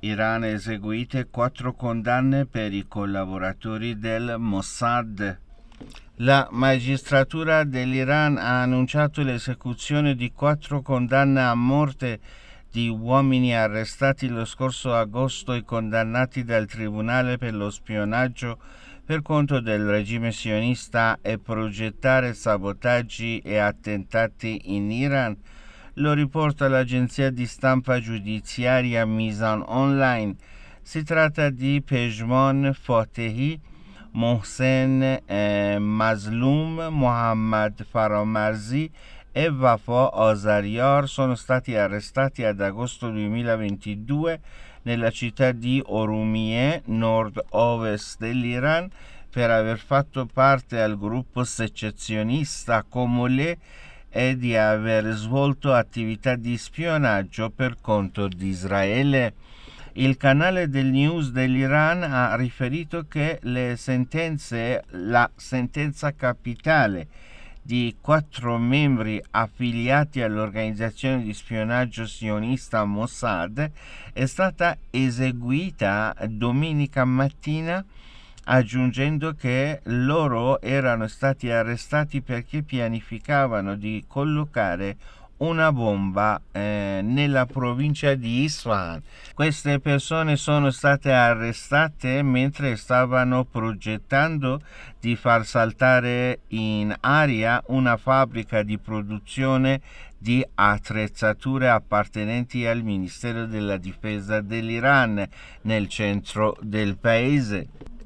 Iran eseguite 4 condanne per i collaboratori del Mossad. La magistratura dell'Iran ha annunciato l'esecuzione di 4 condanne a morte di uomini arrestati lo scorso agosto e condannati dal Tribunale per lo spionaggio per conto del regime sionista e progettare sabotaggi e attentati in Iran. Lo riporta l'agenzia di stampa giudiziaria Mizan Online. Si tratta di Pejman Fatehi, Mohsen Mazloum, Mohammad Faramarzi e Wafa Azariar. Sono stati arrestati ad agosto 2022 nella città di Orumie, nord-ovest dell'Iran, per aver fatto parte al gruppo secessionista Comolè e di aver svolto attività di spionaggio per conto di Israele. Il canale del news dell'Iran ha riferito che la sentenza capitale di 4 membri affiliati all'organizzazione di spionaggio sionista Mossad è stata eseguita domenica mattina, aggiungendo che loro erano stati arrestati perché pianificavano di collocare una bomba nella provincia di Isfahan. Queste persone sono state arrestate mentre stavano progettando di far saltare in aria una fabbrica di produzione di attrezzature appartenenti al Ministero della Difesa dell'Iran nel centro del paese.